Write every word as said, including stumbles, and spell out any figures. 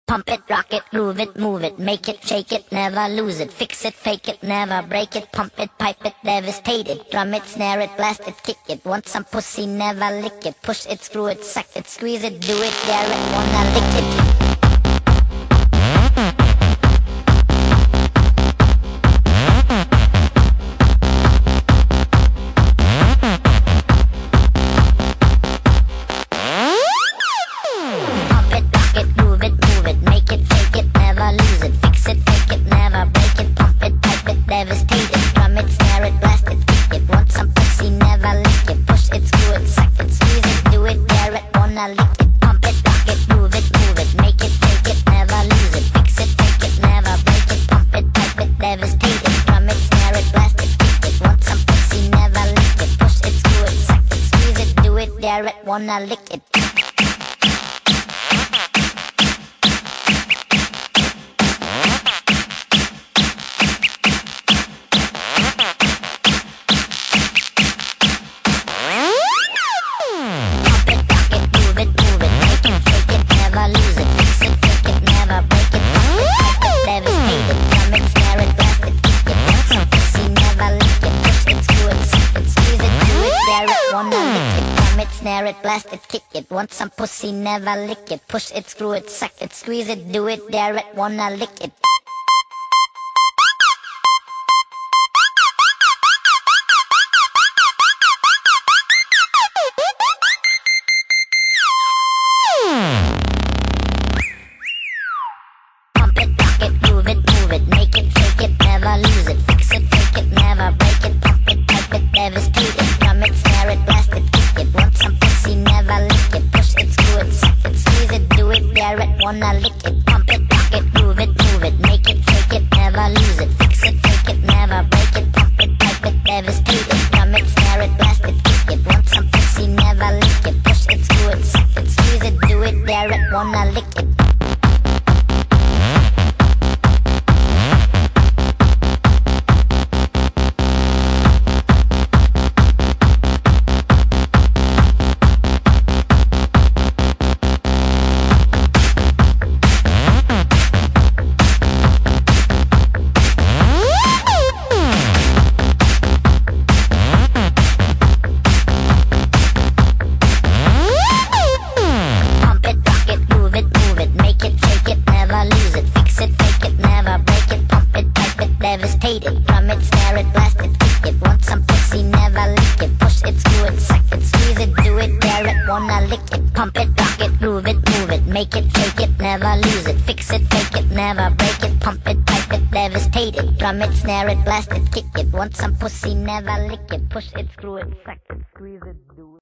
Pump it, rock it, groove it, move it, make it, shake it, never lose it, fix it, fake it, never break it, pump it, pipe it, devastate it, drum it, snare it, blast it, kick it, want some pussy, never lick it, push it, screw it, suck it, squeeze it, do it, dare it, wanna lick it. Devastate it, drum it, snare it, blast it, kick it, want some pussy, never lick it, push it, screw it, suck it, squeeze it, do it, dare it, wanna lick it, pump it, rock it, move it, move it, make it, take it, never lose it, fix it, fake it, never break it, pump it, pipe it, devastate it, drum it, snare it, blast it, kick it, want some pussy, never lick it, push it, screw it, suck it, squeeze it, do it, dare it, wanna lick it. Snare it, blast it, kick it, want some pussy, never lick it, push it, screw it, suck it, squeeze it, do it, dare it, wanna lick it. Pump it, rock it, move it, move it, make it, shake it, never lose it, fix it, fake it, never break it, pump it, pipe it, devastate it, drum it, snare it, blast it, kick it, want some pussy, never lick it, push it, screw it, suck it, squeeze it, do it, dare it, wanna lick it, pump it, rock it, move it, move it, make it, shake it, never lose it, fix it, fake it, never break it, pump it, pipe it, devastate it, drum it, snare it, blast it, kick it, want some pussy, never lick it, push it, screw it, suck it, squeeze it, do it, dare it, wanna lick it. Devastate it, drum it, snare it, blast it, kick it, want some pussy, never lick it, push it, screw it, suck it, squeeze it, do it, dare it, wanna lick it, pump it, rock it, groove it, move it, make it, shake it, never lose it, fix it, fake it, never break it, pump it, pipe it, devastate it, drum it, snare it, blast it, kick it, want some pussy, never lick it, push it, screw it, suck it, squeeze it, do it.